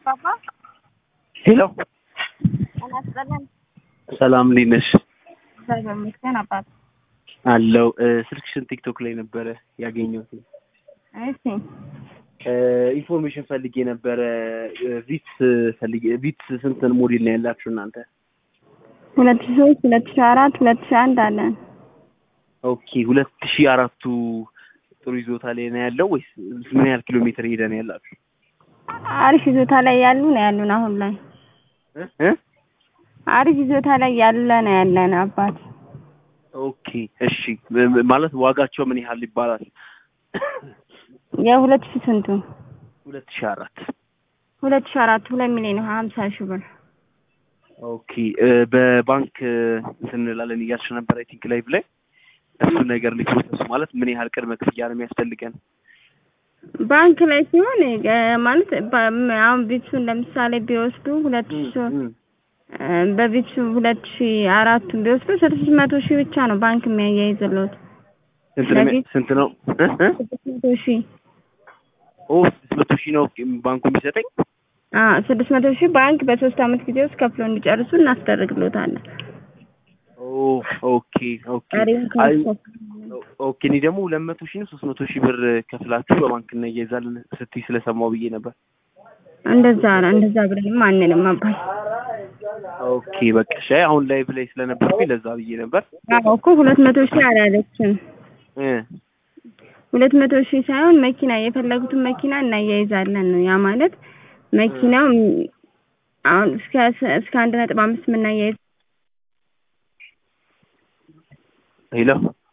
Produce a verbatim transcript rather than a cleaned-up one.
Papa? Hello. Anaslan. ሰላም እንዴት ነሽ? ሰላም መስከን አባት አለው ስልክሽን ቲክቶክ ላይ ነበር ያገኘሁት። እሺ ኢንፎርሜሽን ፈልጌ ነበር። ቪትስ ፈልጌ ቪትስ ስንት ሞዴል ነው ያላችሁ እናንተ? ሁለት ሺህ ሶስት ሁለት ሺህ አራት ሁለት ሺህ አንድ አለን። ኦኬ ሁለት ሺህ አራት ጥሩ ይዞታ ላይ ነው ያለው ወይስ ምን ያህል ኪሎ ሜትር ሄደ ነው ያላችሁ? አሪፍ ይዞታ ላይ ያሉ ነው ያሉን አሁን ላይ እ አሪፍ ይዞታ ላይ ያለ ነው ያለን አባት። ኦኬ እሺ ማለት ዋጋቸው ምን ያህል ይባላል? የሁለት ሺህ ስንቱ? ሁለት ሺህ አራት ሁለት ሺህ አራት ሁለት ሚሊዮን ሃምሳ ሺህ ብር። ኦኬ በባንክ እንላለን እያልሽ ነበር አይ ቲንክ ላይቭ ላይ እሱ ነገር ሊፕሮሰስ ማለት ምን ያህል ቅድመ ክፍያ ነው የሚያስፈልገን? ባንክ ላይ ሲሆን ማለት አሁን ቢትሱን ለምሳሌ ቢወስዱ ሁለት ሺህ በቢትሱ ሁለት ሺህ አራት ቢወስዱ ስድስት መቶ ሺህ ብቻ ነው ባንክ የሚያያይዝልዎት። ስንት ነው? ስድስት መቶ ሺህ ኦ ስድስት መቶ ሺህ ነው ባንኩ የሚሰጠኝ? አዎ ስድስት መቶ ሺህ ባንክ በሶስት አመት ጊዜ ውስጥ ከፍሎ እንዲጨርሱ እናስደርግልዎታለን። ኦ ኦኬ ኦኬ አይ ኦኬ እኔ ደግሞ ሁለት መቶ ሺህ ነው ሶስት መቶ ሺህ ብር ከፍላችሁ በባንክ እና እየያዛልን ስትይ ስለሰማው ብዬ ነበር። እንደዛ ነው እንደዛ ብለንም አንልም አባይ። ኦኬ በቃ እሺ አሁን ላይቭ ላይ ስለነበርኩኝ ለዛ ብዬ ነበር። አዎ እኮ ሁለት መቶ ሺህ አላለችም እ ሁለት መቶ ሺህ ሳይሆን መኪና የፈለጉትን መኪና እናያይዛለን ነው። ያ ማለት መኪናው አሁን እስከ እስከ አንድ ነጥብ አምስት ምናያይዝ። ሄሎ